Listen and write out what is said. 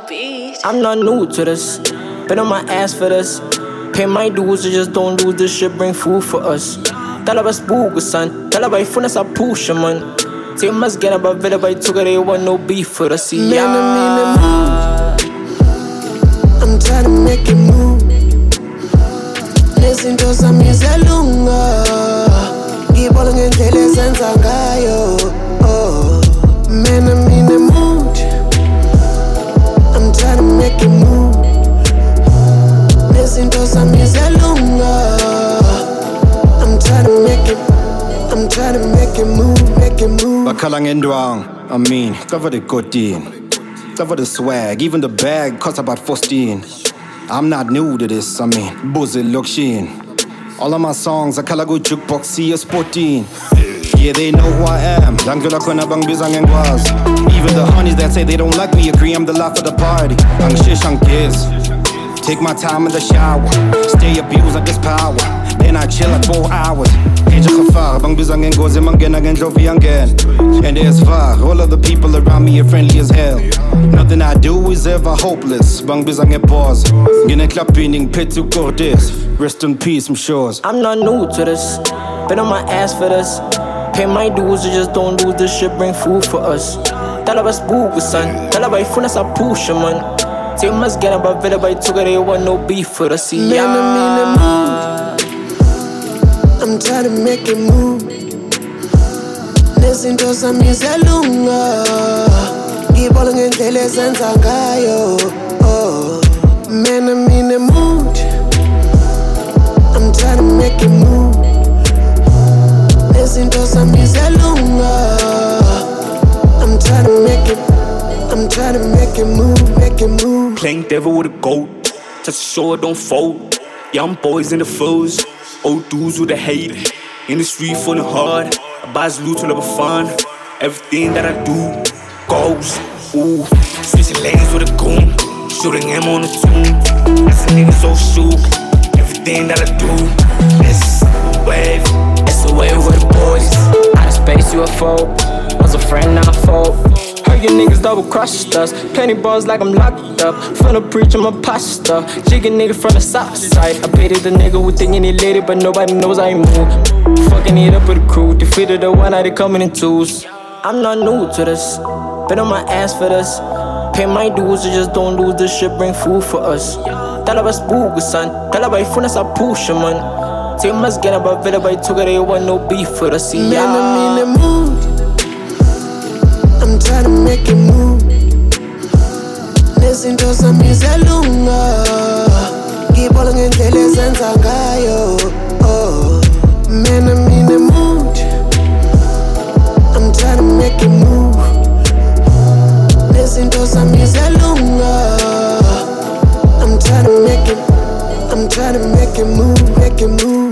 beat. I'm not new to this, been on my ass for this. Pay my dues, I just don't lose this shit, bring food for us. Talabas bugo son, talabay funa sa pusha man. Say mas get about vida by took they want no beef for the sea. Man, I'm in the mood. I'm trying to make it move. Listen to some music lunga. Keep on getting jealous and sangayo. Man, I'm in the mood. I'm trying to make it move. Listen to some music lunga. I'm trying to make it move, make it move. Bakalang endwang, I mean, cover the cotin, cover the swag, even the bag costs about 14. I'm not new to this, I mean, buzzy look sheen. All of my songs, I call a good jukebox, see a sporting. Yeah, they know who I am. Langula kona bang bizang and was. Even the honeys that say they don't like me agree I'm the life of the party. Ang shish ang kiss. Take my time in the shower, stay abused like this power. Then I chill at 4 hours. Eentje gevaar, bang bizang en gozi mangena gen jovi again. And there's far, all of the people around me are friendly as hell. Nothing I do is ever hopeless. Bang bizang en pause. Gina klapping pit to Cortez. Rest in peace, I'm sure. I'm not new to this, been on my ass for this. Pay my dues, I just don't lose this shit, bring food for us. Talabas bugo son, talabay funa sa pusha man. Say mas get about vida by took they want no beef for the sea. Man, I'm in the mood. I'm trying to make it move. Listen to some music lunga. Keep on getting jealous and sangayo. Man, I'm in the mood. I'm trying to make it move. Listen to some music lunga. I'm trying to make it move, make it move. Playing devil with a goat, just to show it don't fold. Young boys in the foes, old dudes with the hate. In the street for the hard, I buy loot to have fun. Everything that I do goes. Ooh, switching lanes with a goon, shooting him on the tune. That's a nigga so shook. Everything that I do is wave. It's a wave with the boys. Out of space UFO, was a friend not a foe. Heard you niggas double crossed us. Plenty balls like I'm locked up. Finna preach, I'm a pastor. Jiggy nigga from the south side. I pitied the nigga who thinking he lit it, but nobody knows I move. Fucking it up with the crew. Defeated the one, now they coming in twos. I'm not new to this, been on my ass for this. Pay my dues, I just don't lose this shit, bring food for us. Talabas bugo son, talabay funa sa pusha man. Say mas get about vida by took they want no beef for the sea. Man, I'm in the mood. I'm trying to make it move. Listen to some music lunga. Keep on getting jealous and sangayo. Man, I'm in the mood. I'm trying to make it move. Listen to some music lunga. I'm trying to make it move, make it move.